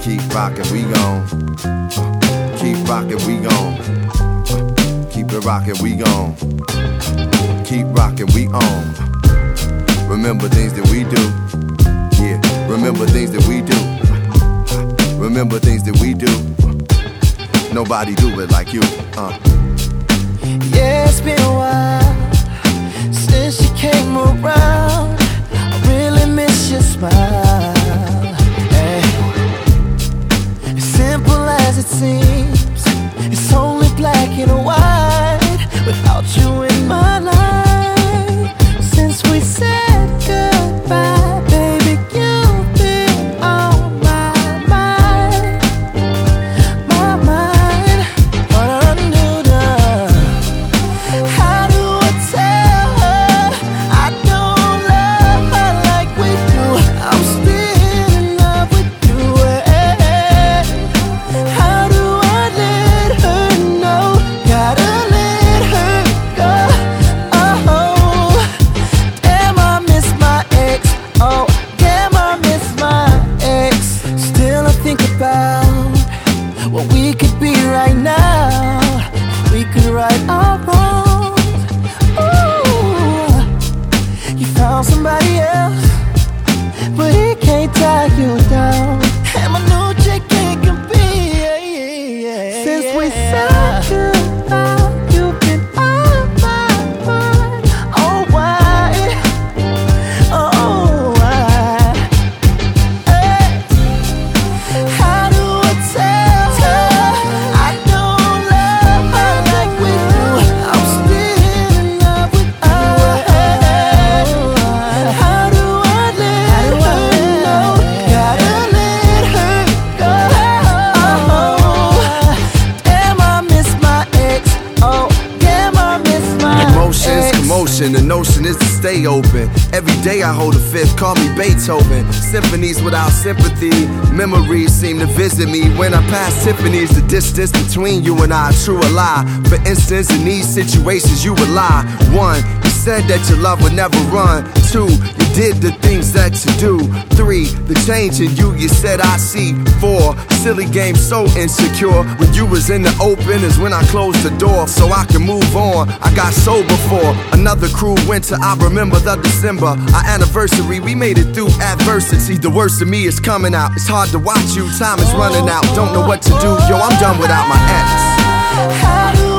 Keep rockin', we gon' keep rockin', we gon' keep it rockin', we gon' keep rockin', we on. Remember things that we do, yeah. Remember things that we do. Remember things that we do. Nobody do it like you. Yeah, it's been a while since you came around. I really miss your smile. Hey. As simple as it seems, it's only black and white without you in my life. Since we said goodbye, baby, you've been on my mind. My mind. What I knew done. How do I tell her I don't love her like we do? I'm still in love with you. How do I let her know? Gotta let her go. Oh, damn, I miss my ex. Oh, damn, I miss my ex. Still I think about what we could be right now. We could right our wrongs. Ooh, you found somebody else, but he can't tie you down. And my new chick ain't compete. Since we said goodbye, you've been on my mind. Oh, why? Oh, why? Hey. How do I tell her I don't love her like we do? I'm still in love with you. How do I let her know? Gotta let her go. Oh, damn, I miss my ex. Oh, damn, I miss my Emotions, ex. commotion, the notion is to stay open. Every day I hold a fifth, call me Beethoven. Symphonies without sympathy. Memories seem to visit me when I pass Tiffany's. The distance between you and I, true or lie. For instance, in these situations you would lie. 1, you said that your love would never run. 2, you did the things that you do. 3, the change in you said I see. 4, silly game so insecure. When you was in the open is when I closed the door so I can move on. I got sober for another cruel winter. I remember the December, our anniversary. We made it through adversity. The worst of me is coming out. It's hard to watch you, time is running out. Don't know what to do, yo, I'm done without my ex. How do